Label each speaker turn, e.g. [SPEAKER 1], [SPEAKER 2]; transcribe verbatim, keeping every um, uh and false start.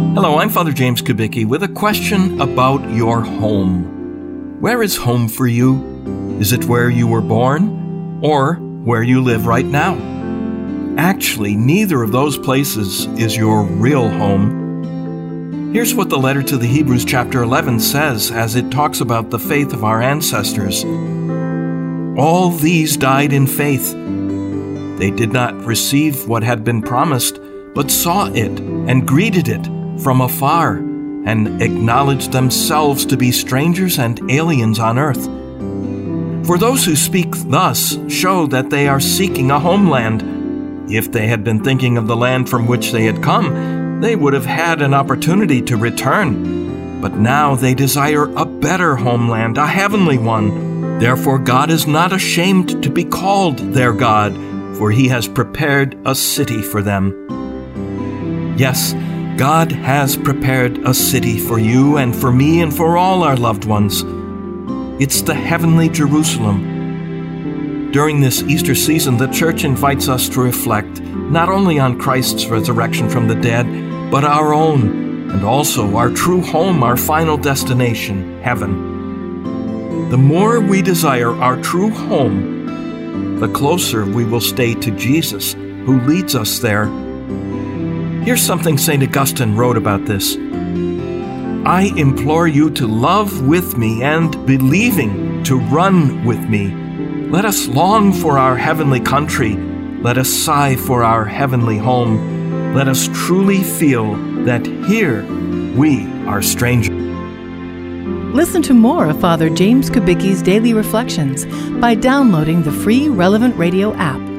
[SPEAKER 1] Hello, I'm Father James Kubicki with a question about your home. Where is home for you? Is it where you were born or where you live right now? Actually, neither of those places is your real home. Here's what the letter to the Hebrews chapter eleven says as it talks about the faith of our ancestors. All these died in faith. They did not receive what had been promised, but saw it and greeted it from afar, and acknowledged themselves to be strangers and aliens on earth. For those who speak thus show that they are seeking a homeland. If they had been thinking of the land from which they had come, they would have had an opportunity to return. But now they desire a better homeland, a heavenly one. Therefore God is not ashamed to be called their God, for he has prepared a city for them. Yes, God has prepared a city for you and for me and for all our loved ones. It's the heavenly Jerusalem. During this Easter season, the Church invites us to reflect not only on Christ's resurrection from the dead, but our own, and also our true home, our final destination, heaven. The more we desire our true home, the closer we will stay to Jesus, who leads us there. Here's something Saint Augustine wrote about this. I implore you to love with me and, believing, to run with me. Let us long for our heavenly country. Let us sigh for our heavenly home. Let us truly feel that here we are strangers.
[SPEAKER 2] Listen to more of Father James Kubicki's Daily Reflections by downloading the free Relevant Radio app.